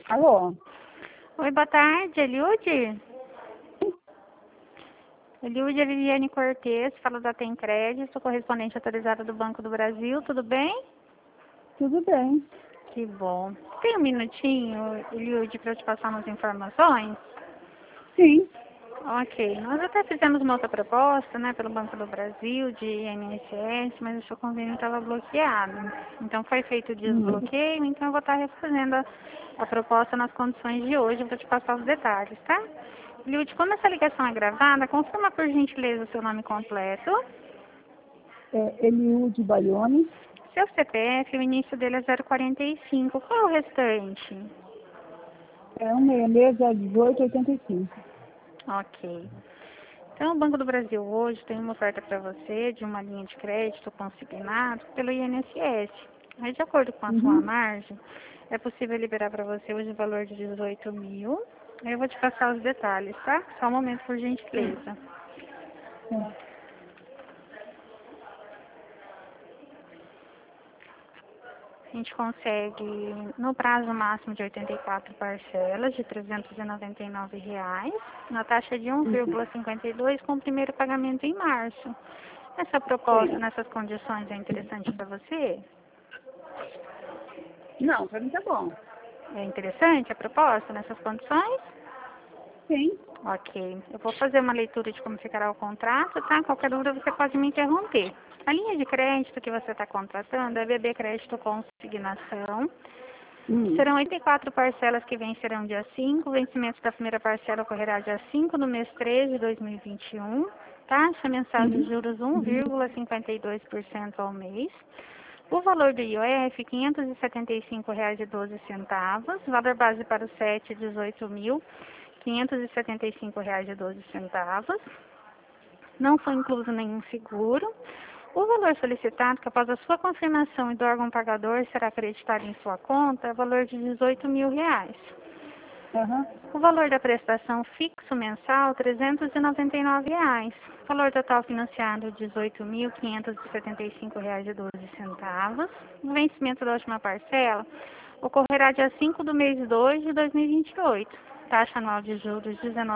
Alô? Oi, boa tarde, Eliude? Eliude, é Viviane Cortez, falo da Tem Crédito, sou correspondente autorizada do Banco do Brasil, tudo bem? Tudo bem. Que bom. Tem um minutinho, Eliude, para eu te passar umas informações? Sim. Ok, nós até fizemos uma outra proposta, né, pelo Banco do Brasil, de INSS, mas o seu convênio estava bloqueado. Então foi feito o desbloqueio, então eu vou estar refazendo a proposta nas condições de hoje, eu vou te passar os detalhes, tá? Eliude, como essa ligação é gravada, confirma por gentileza o seu nome completo, É Eliude Baione. seu CPF, o início dele é 045, qual é o restante? É 166-1885. Ok. Então, o Banco do Brasil hoje tem uma oferta para você de uma linha de crédito consignado pelo INSS. Aí, de acordo com a sua Uhum. margem, é possível liberar para você hoje o valor de 18 mil. Aí eu vou te passar os detalhes, tá? Só um momento, por gentileza. É. A gente consegue, no prazo máximo de 84 parcelas, de R$ 399, na taxa de Uhum. 1,52, com o primeiro pagamento em março. Essa proposta, Sim. nessas condições, é interessante para você? Não, pra mim tá bom. É interessante a proposta nessas condições? Sim. Ok. Eu vou fazer uma leitura de como ficará o contrato, tá? Qualquer dúvida você pode me interromper. A linha de crédito que você está contratando é BB Crédito Consignação. Serão 84 parcelas que vencerão dia 5. O vencimento da primeira parcela ocorrerá dia 5 do mês 3 de 2021. Taxa mensal de Uhum. juros 1,52% ao mês. O valor do IOF, R$ 575,12. Valor base para o SET, R$ 18.575,12. Não foi incluso nenhum seguro. O valor solicitado, que após a sua confirmação e do órgão pagador será acreditado em sua conta, é o valor de R$ 18.000. Aham. O valor da prestação fixo mensal, R$ 399. O valor total financiado, R$ 18.575,12. O vencimento da última parcela ocorrerá dia 5 do mês 2 de 2028. Taxa anual de juros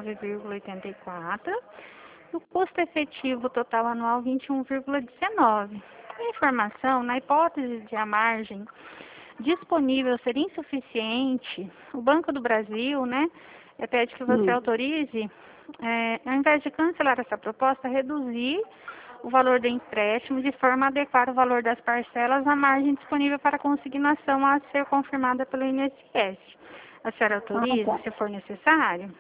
19,84. O custo efetivo total anual 21,19. A informação, na hipótese de a margem disponível ser insuficiente, o Banco do Brasil, né, pede que você autorize, ao invés de cancelar essa proposta, reduzir o valor do empréstimo de forma a adequar o valor das parcelas à margem disponível para consignação a ser confirmada pelo INSS. A senhora Ah, autoriza, tá. se for necessário?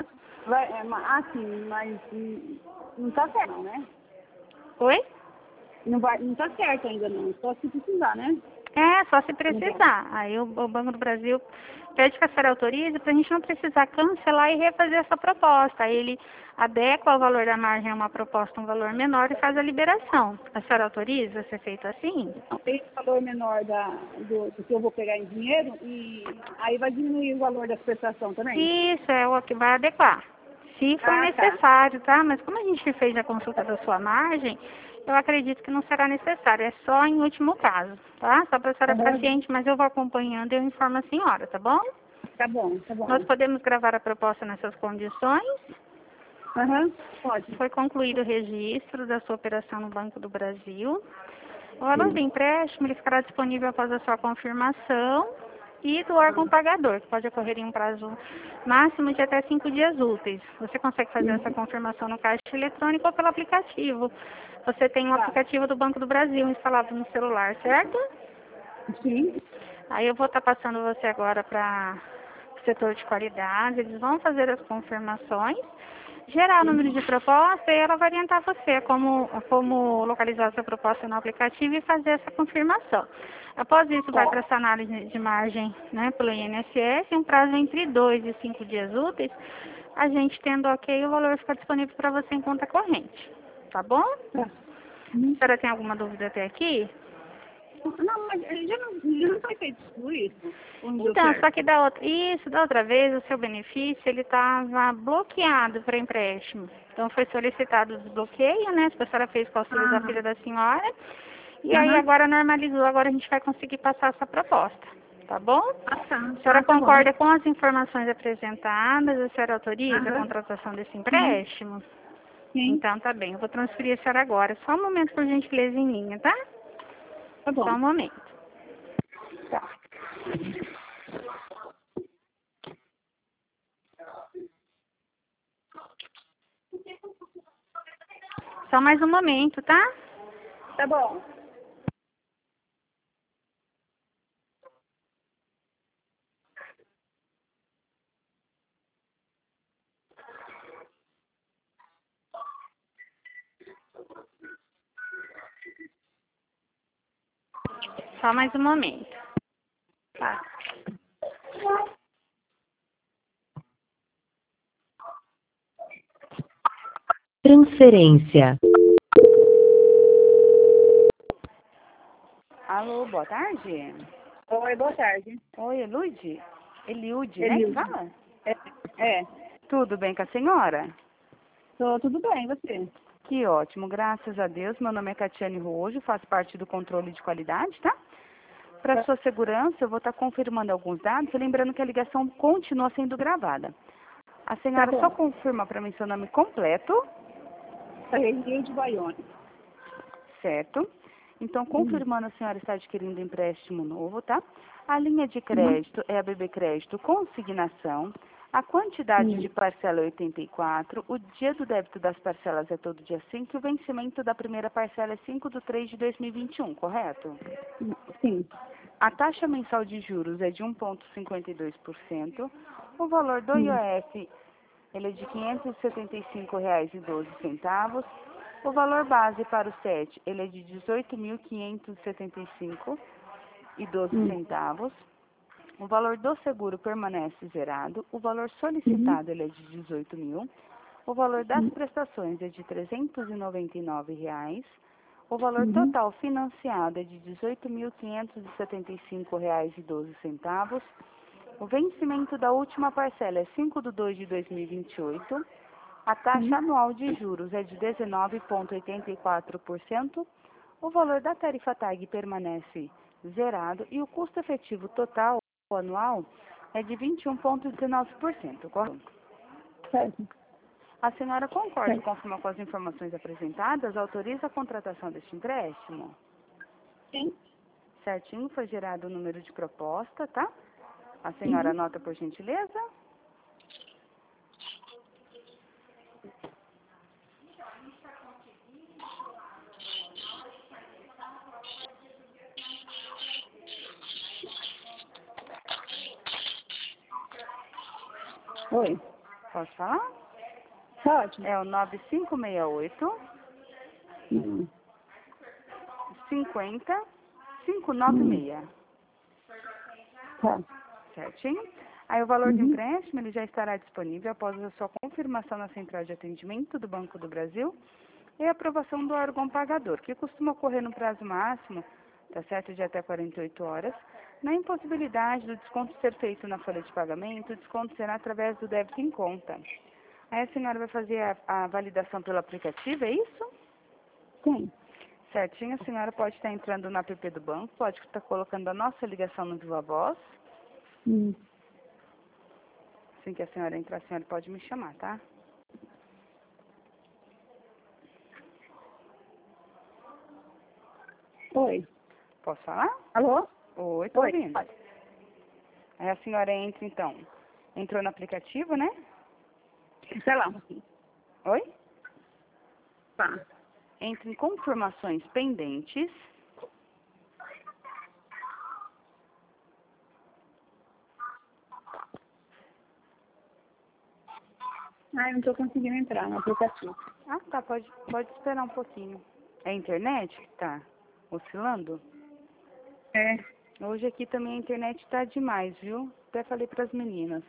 Assim, mas não tá certo, não, né? Oi? Não tá certo ainda não. Só se precisar, né? É, só se Não tá. precisar. Aí o Banco do Brasil pede que a senhora autorize para a gente não precisar cancelar e refazer essa proposta. Aí ele adequa o valor da margem a uma proposta, um valor menor e faz a liberação. A senhora autoriza ser feito assim? Tem o valor menor do que eu vou pegar em dinheiro e aí vai diminuir o valor da prestação também. Isso é o que vai adequar. Se for Ah, tá. necessário, tá? Mas como a gente fez a consulta da sua margem, eu acredito que não será necessário. É só em último caso, tá? Só para a senhora Aham. paciente, mas eu vou acompanhando e eu informo a senhora, tá bom? Tá bom, tá Nós bom. podemos gravar a proposta nessas condições. Aham, pode. Foi concluído o registro da sua operação no Banco do Brasil. O valor do Sim. empréstimo ele ficará disponível após a sua confirmação e do órgão pagador, que pode ocorrer em um prazo máximo de até 5 dias úteis. Você consegue fazer essa confirmação no caixa eletrônico ou pelo aplicativo. Você tem um Tá. aplicativo do Banco do Brasil instalado no celular, certo? Sim. Aí eu vou estar passando você agora para o setor de qualidade, eles vão fazer as confirmações, gerar o número de proposta e ela vai orientar você como localizar a sua proposta no aplicativo e fazer essa confirmação. Após isso, vai para Tá. essa análise de margem, né, pelo INSS, em um prazo entre 2 e 5 dias úteis, a gente tendo ok, o valor fica disponível para você em conta corrente. Tá bom? Tá. A senhora tem alguma dúvida até aqui? Não, mas já não foi feito tudo isso. Ou não deu Então, só certo? que da outra vez, o seu benefício, ele estava bloqueado para empréstimo. Então, foi solicitado o desbloqueio, né? A senhora fez com o auxílio da filha da senhora. E aí, Aham. agora normalizou, agora a gente vai conseguir passar essa proposta. tá bom? Ah, tá. A senhora Tá bom. concorda com as informações apresentadas? A senhora autoriza a Aham. contratação desse empréstimo? Sim, Então, tá bem. Eu vou transferir a senhora agora. Só um momento, por gentileza, em linha, tá? tá Só bom. um momento. Tá. Só mais um momento, tá? Tá bom. Só mais um momento. Tá. Transferência. Alô, boa tarde. Oi, boa tarde. Oi, Elude? Eliude, né, que Elilde. fala? É. Tudo bem com a senhora? Tô tudo bem, e você? Que ótimo, graças a Deus. Meu nome é Catiane Rojo, faço parte do controle de qualidade, tá? Para sua segurança, eu vou estar confirmando alguns dados, e lembrando que a ligação continua sendo gravada. A Tá senhora só bom. confirma para mim seu nome completo, Rio de Baione. certo? Então, Uhum. confirmando, a senhora está adquirindo empréstimo novo, tá? A linha de Uhum. crédito é a BB Crédito Consignação. A quantidade de Uhum. parcela é 84. O dia do débito das parcelas é todo dia 5. E o vencimento da primeira parcela é 5/3/2021, correto? Sim. A taxa mensal de juros é de 1,52%. O valor do Uhum. IOF ele é de R$ 575,12. O valor base para o SET ele é de R$ 18.575,12 Uhum. centavos. O valor do seguro permanece zerado. O valor Uhum. solicitado ele é de 18 mil. O valor das Uhum. prestações é de R$ 399 reais. O valor Uhum. total financiado é de R$ 18.575,12 centavos. O vencimento da última parcela é 5/2/2028. A taxa Uhum. anual de juros é de 19,84%. O valor da tarifa TAG permanece zerado e o custo efetivo total anual é de 21,19%, correto? Certo. A senhora concorda e Certo. confirma com as informações apresentadas? Autoriza a contratação deste empréstimo? Sim. Certinho, foi gerado o número de proposta, tá? A senhora Uhum. anota por gentileza? Oi. Posso falar? Pode? É o 9568 Uhum. 50 Uhum. 596. Tá. Certinho? Aí o valor do Uhum. empréstimo ele já estará disponível após a sua confirmação na central de atendimento do Banco do Brasil e a aprovação do órgão pagador, que costuma ocorrer no prazo máximo, tá certo, de até 48 horas. Na impossibilidade do desconto ser feito na folha de pagamento, o desconto será através do débito em conta. Aí a senhora vai fazer a validação pelo aplicativo, é isso? Sim. Certinho, a senhora pode estar entrando no app do banco, pode estar colocando a nossa ligação no Viva Voz. Uhum. Assim que a senhora entrar, a senhora pode me chamar, tá? Oi. Posso falar? Alô? Oi, tô Oi. ouvindo. Pode. Aí a senhora entra, então. Entrou no aplicativo, né? Sei lá um pouquinho. Oi? Tá. Entra em confirmações pendentes. Ai, não tô conseguindo entrar no aplicativo. Ah, tá, pode esperar um pouquinho. É a internet que tá oscilando? É. Hoje aqui também a internet tá demais, viu? Até falei pras meninas.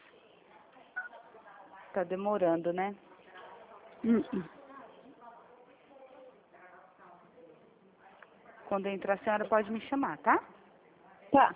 Tá demorando, né? Uhum. Quando entrar, a senhora pode me chamar, tá? Tá.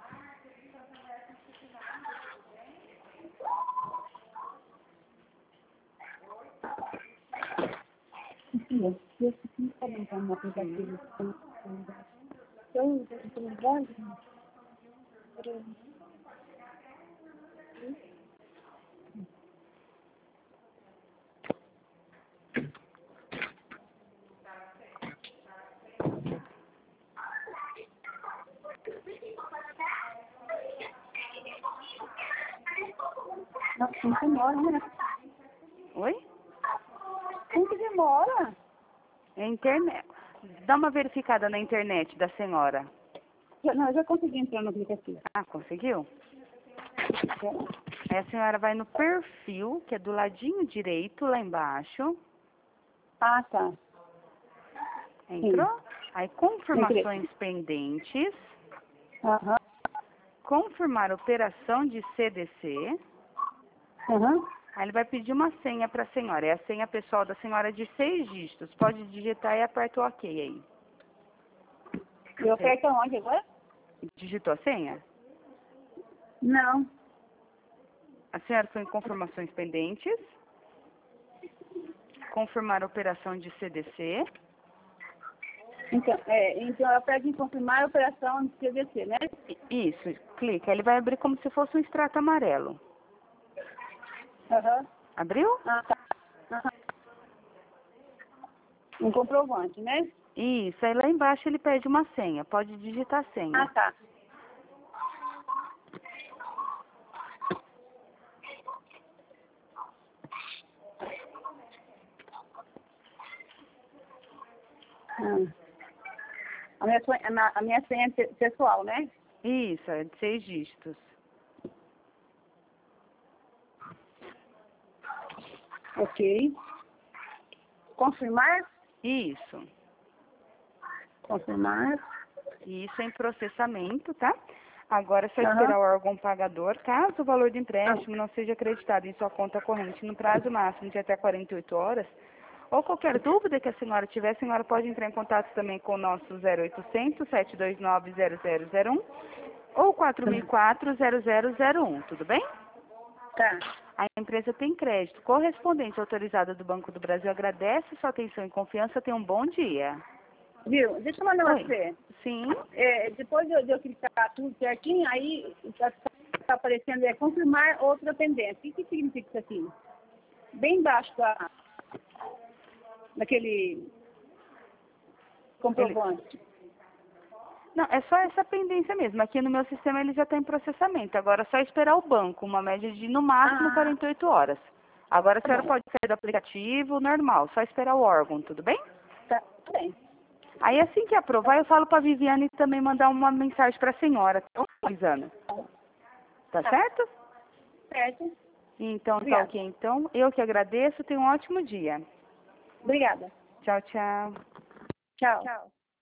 Sim. Eu preciso comentar no Sim. aplicativo. Eu tô lembrando. Nossa, como demora, né? Oi? Como que demora? É internet. Dá uma verificada na internet da senhora. Não, eu já consegui entrar no aplicativo. Ah, conseguiu? Aí a senhora vai no perfil, que é do ladinho direito, lá embaixo. Ah, tá. Entrou? Sim. Aí confirmações pendentes. Aham. Confirmar operação de CDC. Aham. Aí ele vai pedir uma senha para a senhora. É a senha pessoal da senhora de 6 dígitos. Pode digitar e aperta o OK aí. Eu aperto onde agora? Digitou a senha? Não. A senhora foi em confirmações pendentes. Confirmar a operação de CDC. Então eu aperto em confirmar a operação de CVC, né? Isso, clica. Ele vai abrir como se fosse um extrato amarelo. Aham. Abriu? Ah, tá. Aham. Um comprovante, né? Isso, aí lá embaixo ele pede uma senha. Pode digitar a Ah, senha. tá. Ah. A minha senha é pessoal, né? Isso, é de 6 dígitos. Ok. Confirmar? Isso. Confirmar. Isso é em processamento, tá? Agora é só Aham. esperar o órgão pagador. Caso o valor do empréstimo não seja acreditado em sua conta corrente no prazo máximo de até 48 horas, ou qualquer dúvida que a senhora tiver, a senhora pode entrar em contato também com o nosso 0800 729 0001 ou 4004 0001, tudo bem? Tá. A empresa tem crédito. Correspondente autorizada do Banco do Brasil agradece sua atenção e confiança. Tenha um bom dia. Viu? Deixa eu mandar Oi. você. Sim. Depois de eu clicar tudo certinho, aí tá aparecendo confirmar outra pendência. O que significa isso aqui? Bem embaixo daquele comprovante. Não, é só essa pendência mesmo. Aqui no meu sistema ele já está em processamento. Agora é só esperar o banco, uma média de no máximo Ah, 48 horas. Agora a tá senhora bom. pode sair do aplicativo normal, só esperar o órgão, tudo bem? Tá bem. Aí assim que aprovar, eu falo para a Viviane também mandar uma mensagem para a senhora, tá avisando. Tá Tá certo? certo. Então tá Obrigada. ok. Então, eu que agradeço, tenha um ótimo dia. Obrigada. Tchau, tchau. Tchau.